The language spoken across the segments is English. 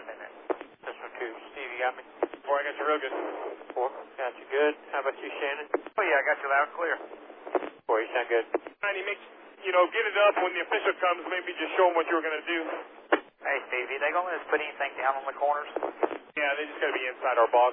limit. This one too. Steve, you got me? 4, I got you real good. 4, got you good. How about you, Shannon? Oh yeah, I got you loud and clear. 4, you sound good. Tiny, make, get it up when the official comes, maybe just show them what you were going to do. Hey Stevie, they gonna let us put anything down on the corners? Yeah, they just got to be inside our box.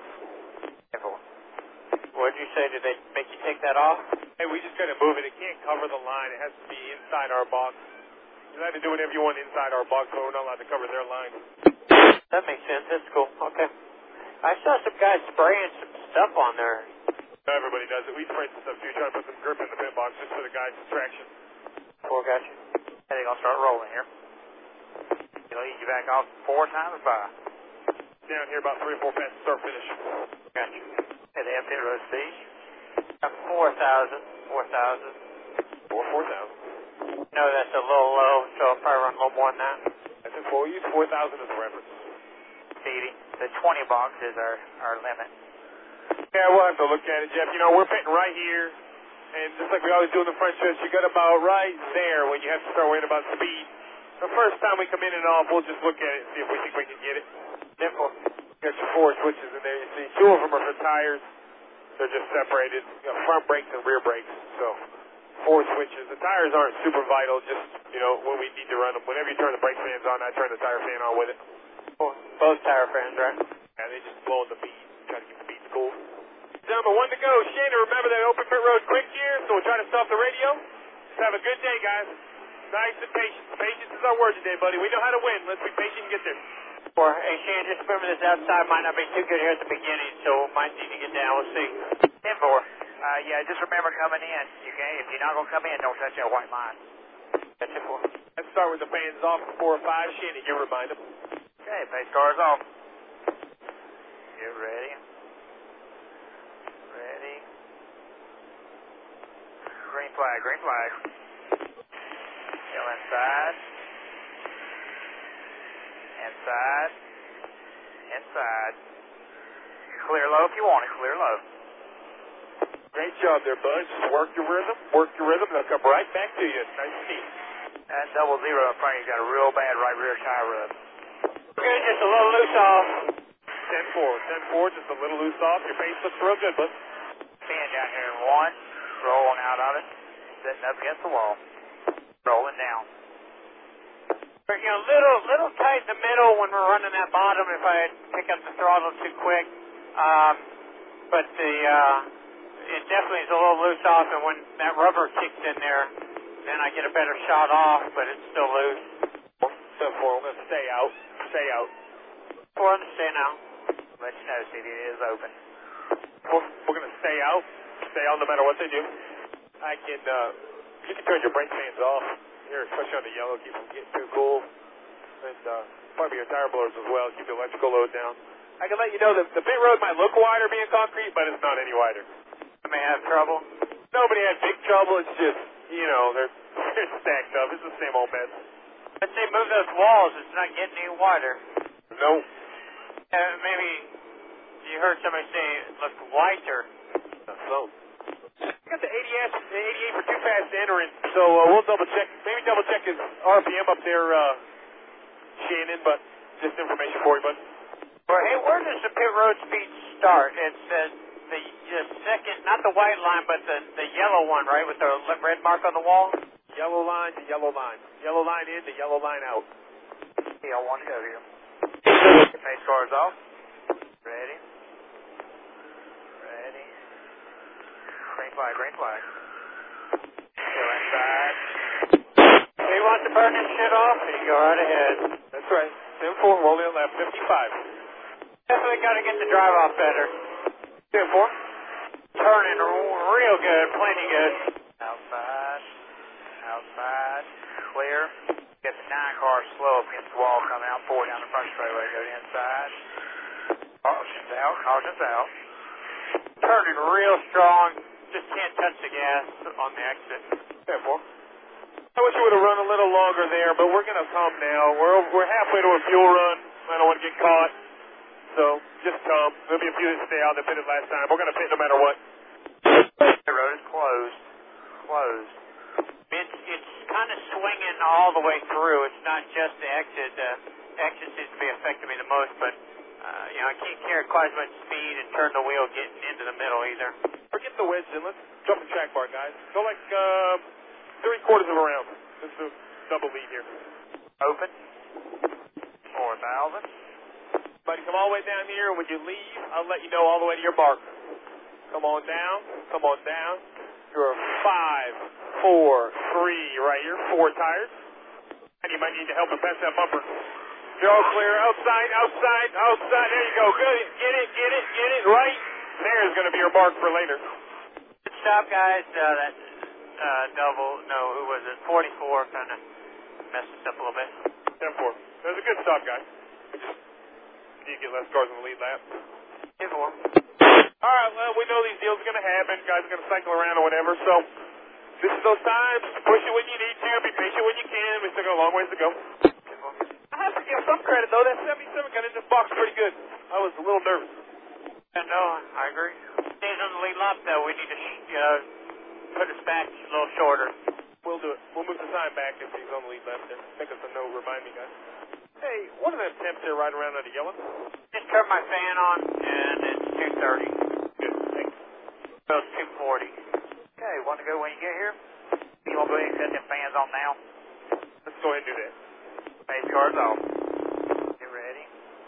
What did you say? Did they make you take that off? Hey, we just got to move it. It can't cover the line. It has to be inside our box. You're allowed to do whatever you want inside our box, but we're not allowed to cover their line. That makes sense. That's cool. Okay. I saw some guys spraying some stuff on there. Everybody does it. We spray some stuff too. Try to put some grip in the pit box just for the guys' traction. 4, got you. Hey, they gonna start rolling here. You'll ease you back off 4 times by. Down here about 3 or 4 passes start finish. Got you. Hey, they have pit road speed. 4,000. 4,000. 4,000. No, that's a little low, so I'll probably run a little more than that. I said, we'll use 4,000 as a reference. Stevie, the 20 box is our limit. Yeah, we'll have to look at it, Jeff. We're pitting right here, and just like we always do in the French stretch, you got about right there when you have to start worrying about speed. The first time we come in and off, we'll just look at it and see if we think we can get it. Simple. Got your 4 switches in there, you see. 2 of them are for tires. They're just separated. You got front brakes and rear brakes, so 4 switches. The tires aren't super vital, just, when we need to run them. Whenever you turn the brake fans on, I turn the tire fan on with it. Both tire fans, right? Yeah, they just blow the beat. Try to keep the beats cool. Gentlemen, 1 to go. Shannon, remember that open pit road quick here, so we'll try to stop the radio. Just have a good day, guys. Nice and patient. Patience is our word today, buddy. We know how to win. Let's be patient and get there. 4, hey, Shannon, just remember this outside might not be too good here at the beginning, so we might need to get down. We'll see. 10-4. Yeah, just remember coming in. If you're not gonna come in, don't touch that white line. That's it, 4. Let's start with the fans off for 4 or 5. Shannon, you remind them. Okay, pace cars off. Get ready. Ready. Green flag, green flag. Still inside. Inside. Inside. Clear low if you want it, clear low. Great job there, bud. Just work your rhythm. They'll come right back to you. Nice and neat. That 0-0 in front of you got a real bad right rear tire rub. Good, just a little loose off. 10-4, just a little loose off. Your face looks real good, bud. Stand down here in 1, rolling out of it, sitting up against the wall, rolling down. But, little tight in the middle when we're running that bottom if I pick up the throttle too quick. But it definitely is a little loose off, and when that rubber kicks in there, then I get a better shot off, but it's still loose. 10-4, we're going to stay out. Stay out. 4, understand now. Let you know, CD, it is open. We're going to stay out. Stay out no matter what they do. You can turn your brake fans off here, especially on the yellow, keep them getting too cool. And probably your tire blowers as well, keep the electrical load down. I can let you know that the pit road might look wider being concrete, but it's not any wider. I may have trouble. Nobody had big trouble, it's just, they're stacked up. It's the same old mess. I'd say move those walls, it's not getting any wider. No. Maybe you heard somebody say it looked whiter. So. We got the 88 for too fast to enter in, so we'll double check. Maybe double check his RPM up there, Shannon, but just information for you, bud. Well, hey, where does the pit road speed start? It says the second, not the white line, but the yellow one, right, with the red mark on the wall? Yellow line to yellow line. Yellow line in to yellow line out. Yeah, 1 to go here. Pace cars off. Ready. Ready. Green flag, green flag. Still inside. So you want to burn this shit off, you go right ahead. That's right. 10-4, rolling on lap 55. Definitely got to get the drive off better. 10-4. Turning real good, plenty good. Outside. Outside. Clear. Get the 9 cars slow up against the wall coming out. 4 down the front straightaway. Go to the inside. Caution's out. Caution's out. Turning real strong. Just can't touch the gas on the exit. 10-4. I wish you would have run a little longer there, but we're going to come now. We're halfway to a fuel run. I don't want to get caught. So, just come. There'll be a few that stay out that pitted last time. We're going to pit no matter what. The road is closed. Closed. It's kind of swinging all the way through. It's not just the exit. action seems to be affecting me the most, but, you know, I can't carry quite as much speed and turn the wheel getting into the middle either. Forget the wedge then. Let's jump the track bar, guys. Go like 3/4 of a round. This is a double lead here. Open. 4,000. Buddy, come all the way down here. When you leave, I'll let you know all the way to your mark. Come on down. Come on down. You're 5, 4, 3 right here. 4 tires. And you might need to help him pass that bumper. You're all clear. Outside, outside, outside. There you go. Good. Get it, get it, get it. Right. There's going to be your mark for later. Good stop, guys. That double, no, who was it? 44 kind of messed us up a little bit. 10-4. That was a good stop, guys. We just need to get less cars in the lead lap. 10-4. All right, well, we know these deals are going to happen. Guys are going to cycle around or whatever, so this is those times. Push it when you need to. Be patient when you can. We still got a long ways to go. I have to give some credit, though. That 77 got in this box pretty good. I was a little nervous. Yeah, no, I agree. Stays on the lead lap, though. We need to put us back a little shorter. We'll do it. We'll move the sign back if he's on the lead lap there. Make us a note. Remind me, guys. Hey, what are them temps there right around under yellow? Just turned my fan on, and it's 230. Good, thanks. So it's 240. Okay, want to go when you get here? You want to go ahead and set them fans on now? Let's go ahead and do that. Base cars off. Get ready.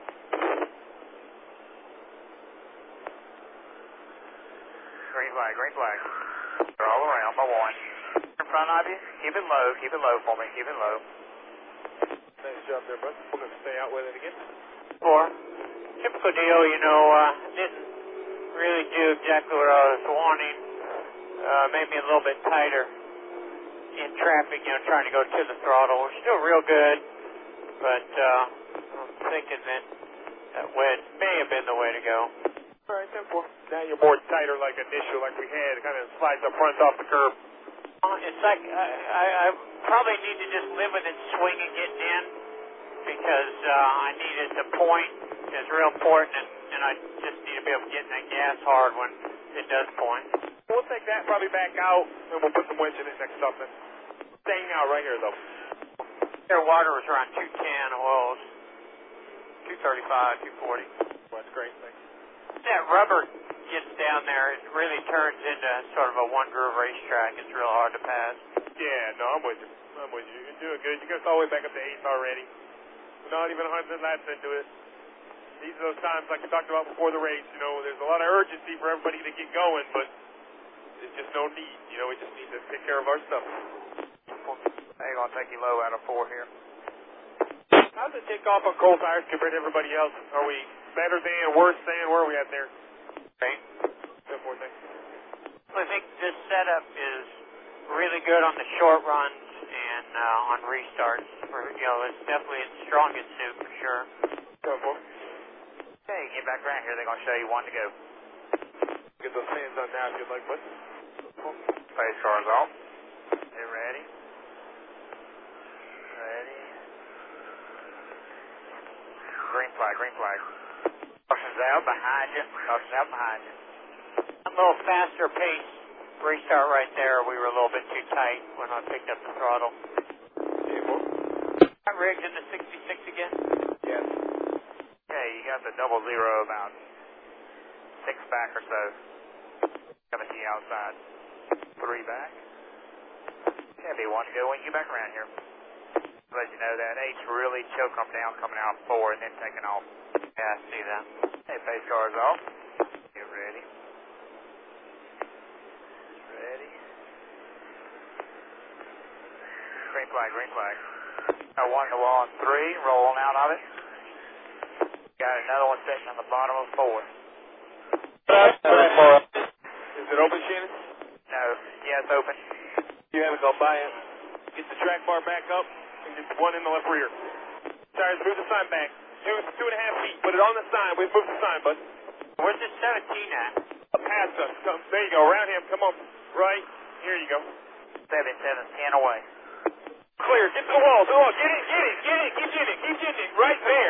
Green flag, green flag. They're all around by 1. In front of you, keep it low for me, keep it low. Nice job there, bud. We're going to stay out with it again. 4. Typical deal, you know, didn't really do exactly what I was wanting. Made me a little bit tighter in traffic, you know, trying to go to the throttle. We're still real good, but I'm thinking that wedge may have been the way to go. All right, 10-4. Now you're more tighter like initial, like we had. It kind of slides up front off the curb. It's like I probably need to just limit its swing and getting in because I need it to point. It's real important, and I just need to be able to get in that gas hard when it does point. We'll take that probably back out, and we'll put some wedge in it next up. Then. Staying out right here, though. Their water was around 210, oils 235, 240. Well, that's great, thanks. That rubber gets down there, it really turns into sort of a one-groove racetrack. It's real hard to pass. Yeah, no, I'm with you. You're doing good. You got us all the way back up to 8th already. We're not even 100 laps into it. These are those times, like we talked about before the race, you know, there's a lot of urgency for everybody to get going, but there's just no need. You know, we just need to take care of our stuff. They're going to take you low out of 4 here. How's it take off on cold tires compared to everybody else? Are we better than, worse than? Where are we at there? Right. Good more thing. I think this setup is really good on the short runs and on restarts. It's definitely its strongest suit for sure. Okay, get back around here. They're going to show you 1 to go. Get those fans on now if you'd like, bud. Base cars off. Get ready. Ready. Green flag, green flag. Caution's out behind you. Caution's out behind you. A little faster pace restart right there. We were a little bit too tight when I picked up the throttle. Got rigged in the 66 again? Yes. Okay, you got the 00 about 6 back or so. Coming to you outside. 3 back. Okay, be 1 to go when you get back around here. Let you know that H really choke them down coming out 4 and then taking off. Yeah, I see that. Hey, base cars off. Get ready. Ready. Green flag, green flag. Got 1 to wall on 3, rolling out of it. Got another one sitting on the bottom of 4. Is it open, Shannon? No, yeah, it's open. You haven't gone by it. Get the track bar back up and get 1 in the left rear. Tires, move the sign back. 2.5 feet. Put it on the sign. We've moved the sign, bud. Where's this 17 at? Past us. Come, there you go. Around him. Come on. Right. Here you go. 7, 10 away. Clear. Get to the wall. To the wall. Get it. Get it. Get it. Keep getting it. Keep getting it. Right there.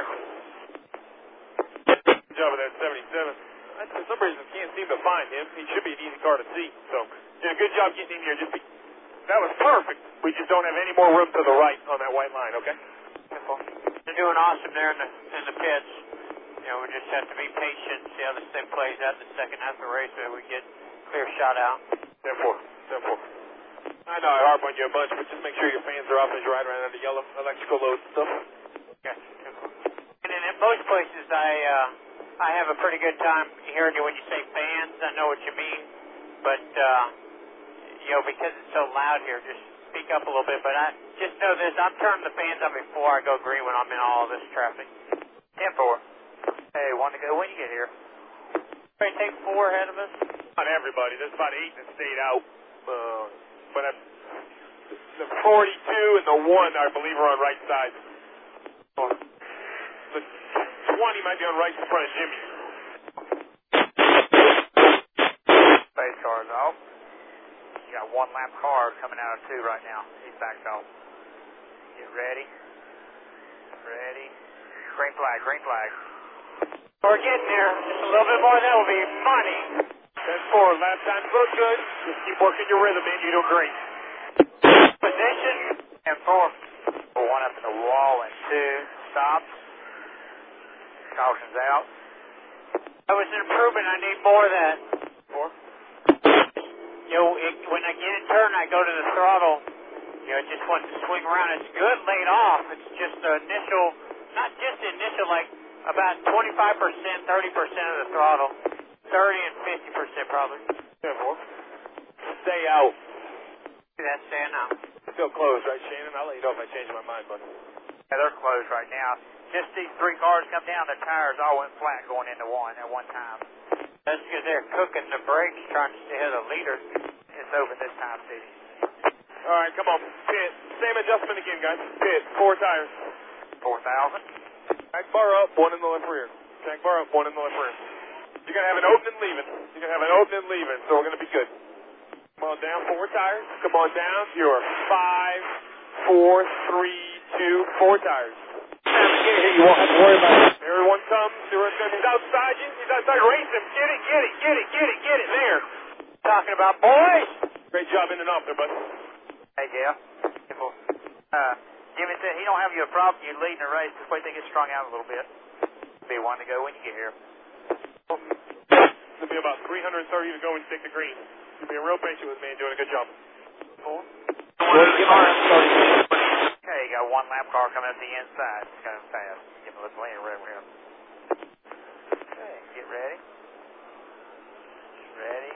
Good job with that 77. For some reason, can't seem to find him. He should be an easy car to see. So, did a good job getting in here. That was perfect. We just don't have any more room to the right on that white line, okay? They're doing awesome there in the pits. You know, we just have to be patient, see how this thing plays out in the second half of the race so we get clear shot out. 10-4. I know I harp on you a bunch, but just make sure your fans are off as you ride around under yellow electrical loads and stuff. Okay. And in most places, I have a pretty good time hearing you when you say fans. I know what you mean, but you know, because it's so loud here, just speak up a little bit. But I just know this: I'm turning the fans on before I go green when I'm in all this traffic. 10-4. Hey, one to go when you get here. Hey, take 4 ahead of us. Not everybody. There's about 8 that stayed out. But the 42 and the 1, I believe, are on right side. The 20 might be on right in front of Jimmy. Space car's off. You got 1 lap car coming out of 2 right now. He's backed off. Get ready. Ready. Green flag, green flag. We're getting there. Just a little bit more, that will be money. 10-4. Last time look good. Just keep working your rhythm, man. You're doing great. Position. 10-4. 1 up in the wall and 2. Stops. Caution's out. That was an improvement. I need more of that. 4. You know, when I get in turn, I go to the throttle. You know, it just wants to swing around. It's good laid off. It's just the initial, not just the initial, like about 25%, 30% of the throttle. 30 and 50% probably. 10-4. Stay out. See that staying out. Still closed, right, Shannon? I'll let you know if I change my mind, bud. Yeah, they're closed right now. Just these 3 cars come down, their tires all went flat going into 1 at one time. That's because they're cooking the brakes trying to stay ahead of the leader. It's over this time, Stevie. All right, come on. Pit. Same adjustment again, guys. Pit. 4 tires. 4,000. Tank bar up, 1 in the left rear. Tank bar up, 1 in the left rear. You're going to have an open and leaving. You're going to have an open and leaving, so we're going to be good. Come on down, 4 tires. Come on down. You're 5, 4, 3, 2, 4 tires. You won't have to worry about it. Everyone comes. He's outside you. He's outside. Race him. Get it, get it, get it, get it, get it. There. Talking about boys. Great job in and off there, bud. Hey, Gail. Jimmy said he don't have you a problem. You leading the race. Just wait till they get strung out a little bit. Be 1 to go when you get here. It'll be about 330 to go when you take the green. You're being real patient with me and doing a good job. 4. Okay, you got 1 lap car coming up the inside. It's coming fast. Give him a little lane right here. Okay, get ready. Ready.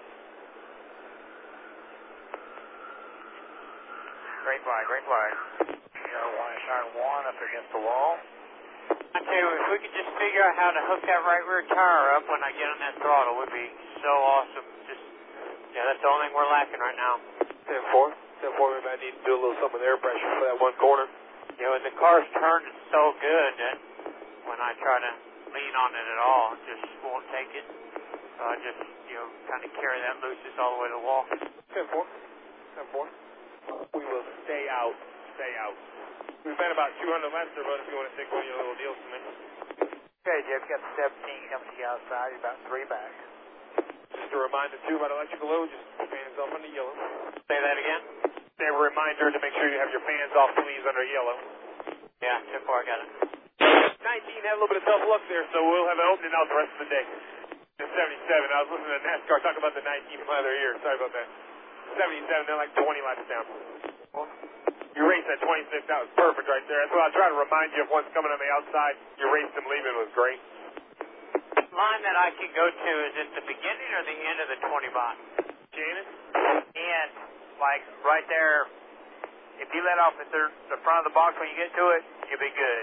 Green flag, green flag. You got 1 up against the wall. I tell you, if we could just figure out how to hook that right rear tire up when I get on that throttle, it would be so awesome. Just, yeah, that's the only thing we're lacking right now. 10-4. 10-4, maybe I need to do a little some of the air pressure for that 1 corner. You know, the car's turning so good that when I try to lean on it at all, it just won't take it. So I just, you know, kind of carry that loose just all the way to the wall. 10-4. 10-4. We will stay out. Stay out. We've been about 200 laps there, bud, if you want to take one of your little deals from me. Okay, Jeff, you got 17 coming to the outside. You're about 3 back. Just a reminder, too, about electrical load. Just fans off on the yellow. Say that again? A reminder to make sure you have your fans off, please, under yellow. Yeah, 10-4, I got it. 19 had a little bit of tough luck there, so we'll have an opening out the rest of the day. The 77, I was listening to NASCAR talk about the 19 from other year. Sorry about that. 77, they're like 20 laps down. You raced at 26, that was perfect right there. That's what I'll try to remind you of once coming on the outside. You raced them leaving was great. Line that I can go to, is it the beginning or the end of the 20 box? Shannon? And, like, right there, if you let off at the front of the box when you get to it, you'll be good.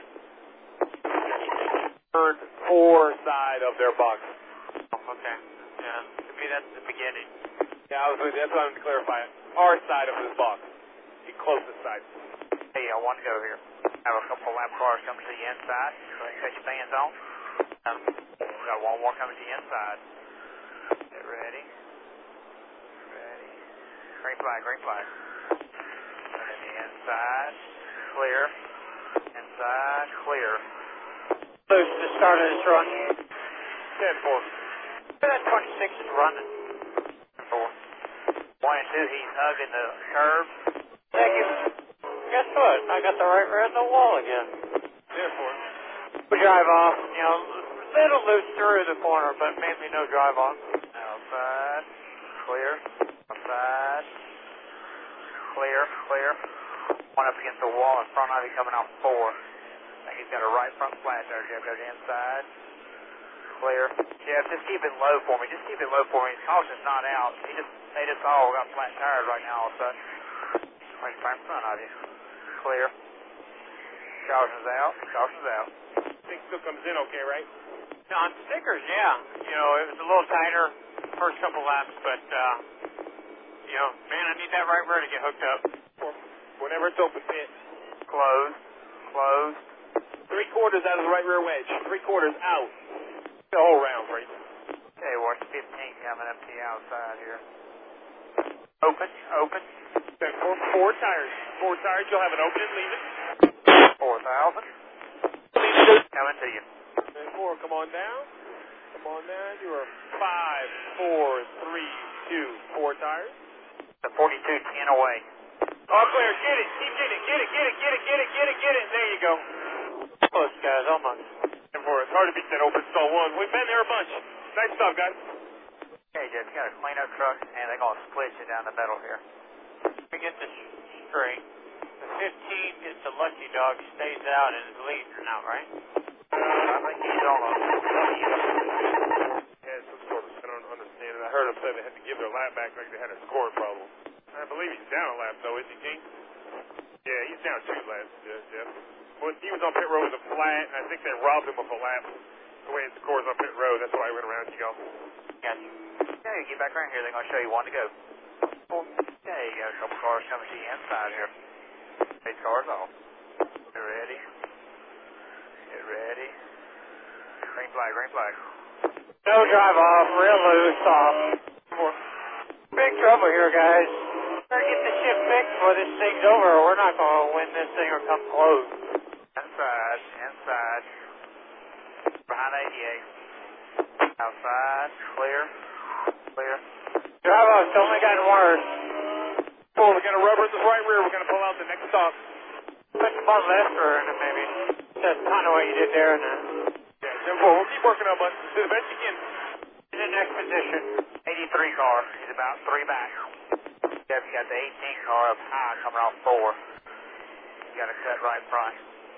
Turn 4 side of their box. Oh, okay. Yeah, to me that's the beginning. Yeah, I was with you. That's what I wanted to clarify. Our side of this box. The closest side. Hey, I want to go here. Have a couple lap cars coming to the inside. Go ahead and cut your fans on. Got 1 more coming to the inside. Get ready. Ready. Green flag, green flag. And then the inside. Clear. Inside. Clear. Loose to start of this run. 10-4. That 26 is running. 4. 1 and 2, he's hugging the curve. Thank you. Guess what? I got the right rear in the wall again. Therefore, we drive off, you know, little loose through the corner, but mainly no drive off. Outside, clear, outside, clear, clear. One up against the wall in front of you coming out 4. I think he's got a right front flat there, Jeff. Go to the inside. Clear. Jeff, just keep it low for me. Just keep it low for me. His caution's not out. They just all got flat tires right now all of a sudden. Right in front of you. Clear. Caution's out. Caution's out. thing still comes in okay, right? On stickers, yeah. You know, it was a little tighter first couple laps, but, you know, man, I need that right rear to get hooked up. Whenever it's open pit. Closed. Closed. 3/4 out of the right rear wedge. 3/4 out. The whole round, right? Okay, we're at 15 coming up to the outside here. Open, open. Then four tires. 4 tires, you'll have an open and leave it. 4,000. Coming to you. Then 4, come on down. Come on down. You are 5, 4, 3, 2, 4 tires. The 42-10 away. All clear. Get it. Keep getting it. Get it. Get it. Get it. Get it. Get it. Get it. There you go. Close, guys, almost. And for it's hard to beat that open stall 1. We've been there a bunch. Nice stuff, guys. Okay, Jeff, you got a cleanup truck, and they're going to split you down the middle here. Let me get this straight. The 15 gets the lucky dog, stays out, and is leading now, right? I think he's on a... Had some sort of, I don't understand it. I heard him say they had to give their lap back like they had a scoring problem. I believe he's down a lap, though, isn't he, King? Yeah, he's down 2 laps, Jeff. Well, he was on pit road with a flat, and I think they robbed him of a lap. The way it scores on pit road, that's why he went around you go. Gotcha. Okay, get back around here. They're going to show you one to go. Okay, you got a couple cars coming to the inside here. These cars off. Get ready. Get ready. Green flag, green flag. No drive off, real loose off. Big trouble here, guys. Better get this shit fixed before this thing's over, or we're not going to win this thing or come close. Inside, inside. Behind 88. Outside, clear, clear. Drive off's only gotten worse. Cool, we got a rubber in the right rear. We're going to pull out the next stop. Put the ball left rear in it, maybe. That's kind of what you did there, and Yeah, 10-4. We'll keep working on it, do the best you can. in the next position. 83 car, he's about 3 back. Jeff, you got the 18 car up high coming off 4. You got a cut right front.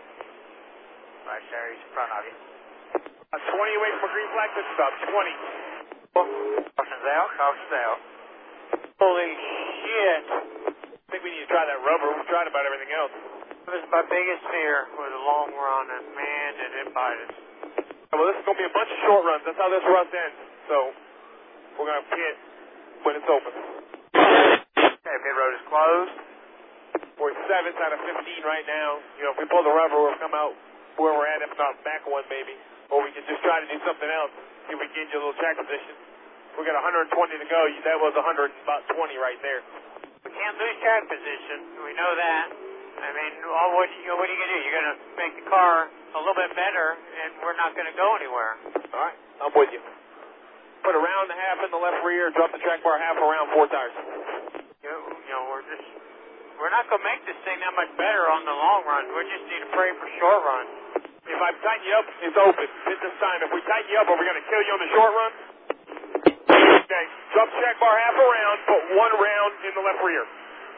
Right there, he's in front of you. 20 away from a green flag pit stop. 20. Caution's out, caution's out. Holy shit. I think we need to try that rubber. We've tried about everything else. That was my biggest fear was a long run, and man, did it bite us. Well, this is going to be a bunch of short runs. That's how this run ends. So, we're going to pit when it's open. Okay, pit road is closed. We're 7th out of 15 right now. You know, if we pull the rubber, we'll come out where we're at, if not back one maybe. Or we can just try to do something else. See if we can get you a little track position. We got 120 to go. That was 120 right there. We can't lose track position. We know that. I mean, what are you going to do? You're going to make the car a little bit better, and we're not going to go anywhere. All right, I'm with you. Put a round and a half in the left rear. Drop the track bar half around 4 tires. You know, we're not going to make this thing that much better on the long run. We just need to pray for short run. If I tighten you up, it's open. Hit this time. If we tighten you up, are we going to kill you on the short run? Okay, drop the track bar half around, put 1 round in the left rear.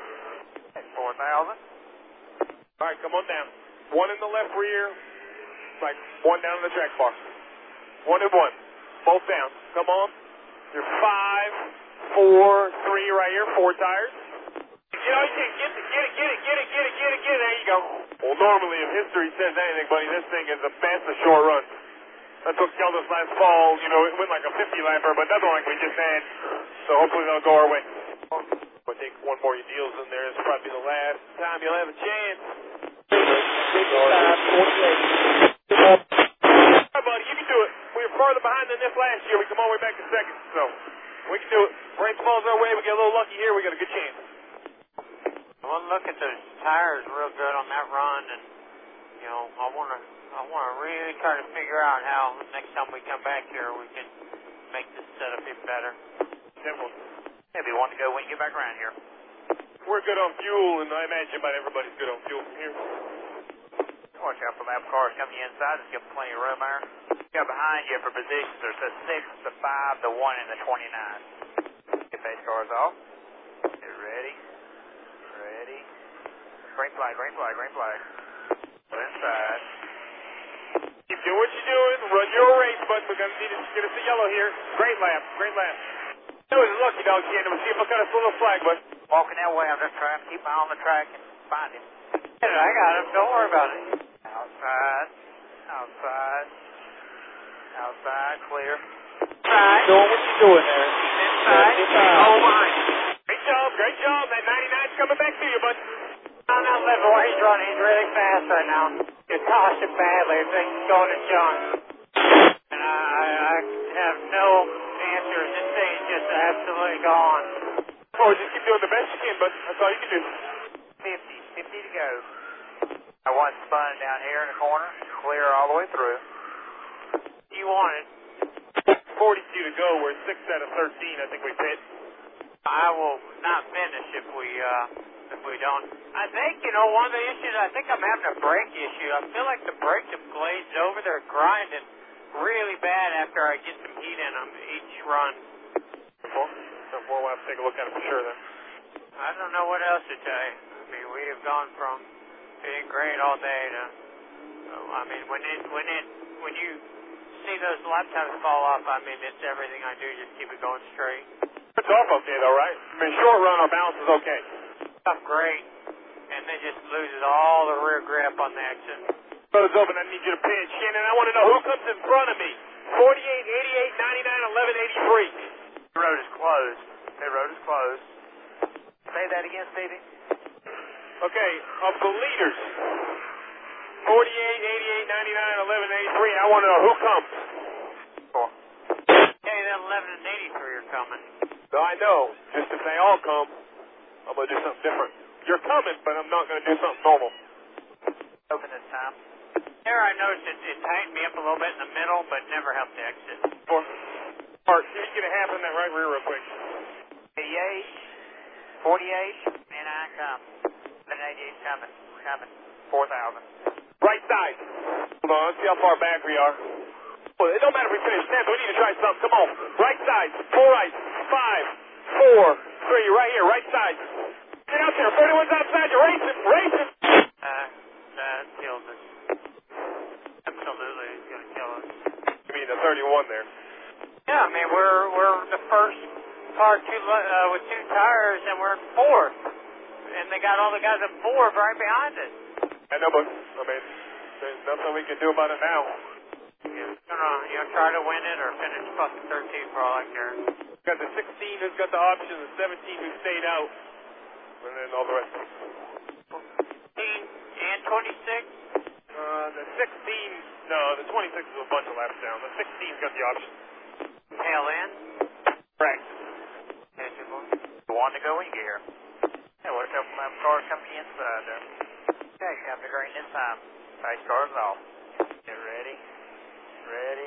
4,000. All right, come on down. 1 in the left rear, like 1 down in the track bar. 1 and 1, both down. Come on. You're 5, 4, 3 right here, 4 tires. You know, you can get it. There you go. Well, normally, if history says anything, buddy, this thing is the best of short run. That's what killed us last fall. You know, it went like a 50-lapper, but nothing like we just had. So hopefully they'll go our way. We'll take 1 more of your deals in there. It's probably the last time you'll have a chance. All right, buddy, you can do it. We were farther behind than this last year. We come all the way back to 2nd, so we can do it. Race falls our way. We get a little lucky here. We got a good chance. Well, look at those tires real good on that run, and you know, I want to really try to figure out how next time we come back here we can make this setup even better. Simple. Maybe 1 to go when you get back around here. We're good on fuel, and I imagine about everybody's good on fuel from here. Watch out for lap cars coming inside. Just give them plenty of room there. Got behind you for positions. There's the 6, the 5, the 1, and the 29. Get face cars off. Get ready. Ready. Green flag, green flag, green flag. Go inside. Keep doing what you're doing. Run your race, bud. We're going to need to get us a yellow here. Great lap. Great lap. That was a lucky dog, Ken. We'll see if I got us a little flag, bud. Walking that way. I'm just trying to keep my eye on the track and find him. I got him. Don't worry about it. Outside. Outside. Outside. Clear. Inside. Doing what you're doing there. Inside. Oh, behind you. Great job. Great job. That 99's coming back to you, bud. I'm not letting where he's running. He's really fast right now. He's cautioned badly. Things going to junk. And I have no answers. This thing's just absolutely gone. Oh, just keep doing the best you can, bud. That's all you can do. 50 to go. I want spun down here in the corner. Clear all the way through. You want it. 42 to go. We're 6 out of 13. I think we pit. I will not finish if we don't. I think, one of the issues, I think I'm having a brake issue. I feel like the brakes have glazed over. They're grinding really bad after I get some heat in them each run. We'll have to take a look at it for sure then. I don't know what else to tell you. I mean, we have gone from being great all day to, when you see those lap times fall off, I mean, it's everything I do, just keep it going straight. It's off okay though, right? I mean, short run, our balance is okay. Stuff great, and then just loses all the rear grip on the exit. Road's open, I need you to pitch. Shannon, I want to know who comes in front of me. 48, 88, 99, 11, 83. The road is closed. The road is closed. Say that again, Stevie. Okay, of the leaders, 48, 88, 99, 11, 83, I want to know who comes. Okay, then 11 and 83 are coming. No, I know. Just if they all come, I'm going to do something different. You're coming, but I'm not going to do something normal. Open this time. There I noticed it tightened me up a little bit in the middle, but never helped the exit. Art, see if you get a half in that right rear real quick. 88, 48, and I come. 1188 coming. Coming. 4,000. Right side. Hold on, let's see how far back we are. Well, it don't matter if we finish 10th. We need to try something. Come on. Right side. 4 right. 5, 4, 3. Right here. Right side. Get out there. 31's outside. You're racing. Racing. That kills us. Absolutely, it's going to kill us. You mean the 31 there? Yeah, I mean, we're the first car with 2 tires, and we're in 4th. And they got all the guys in 4th right behind us. I know, but, I mean, there's nothing we can do about it now. You're try to win it or finish fucking 13 for all I care. Got the 16 who's got the option, the 17 who stayed out, and then all the rest. 16 and 26? The 16, no, the 26 is a bunch of laps down. The 16's got the option. Tail end? Correct. The one to go when you get here. Hey, watch out for my cars coming inside there. Okay, come to green this time. Face cars off. Get ready. Ready.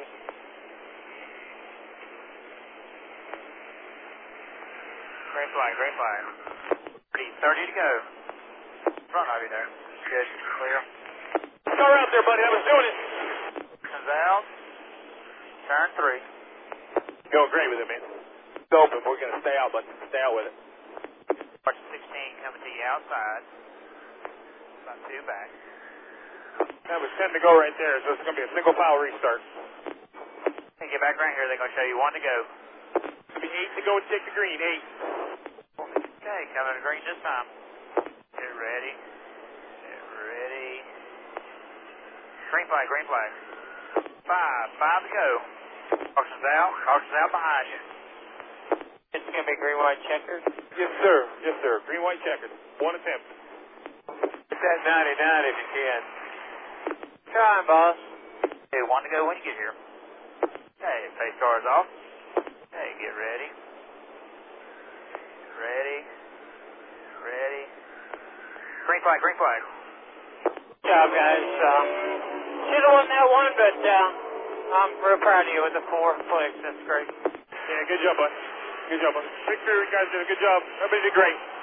Green flag, green flag. 30 to go. Front of you there. Good, clear. Car out there, buddy. I was doing it. Comes out. Turn 3. Going great with it, man. It's open. We're going to stay out, bud. Stay out with it. Watch 16 coming to you outside. About 2 back. That was 10 to go right there, so it's going to be a single file restart. Hey, get back right here. They're going to show you 1 to go. It's going to be 8 to go and take the green. 8. Okay, coming to green this time. Get ready. Get ready. Green flag, green flag. 5 to go. Caution's out. Caution's out behind you. It's going to be green, white, checkered? Yes, sir. Yes, sir. Green, white, checkered. 1 attempt. Get that 99 if you can. Trying, boss. Okay, 1 to go when you get here. Okay, face cars off. Okay, get ready. Ready. Ready. Green flag, green flag. Good job, guys. Should have won that one, but I'm real proud of you with the 4 clicks. That's great. Yeah, good job, bud. Good job, bud. Victor, you guys did a good job. Everybody did great.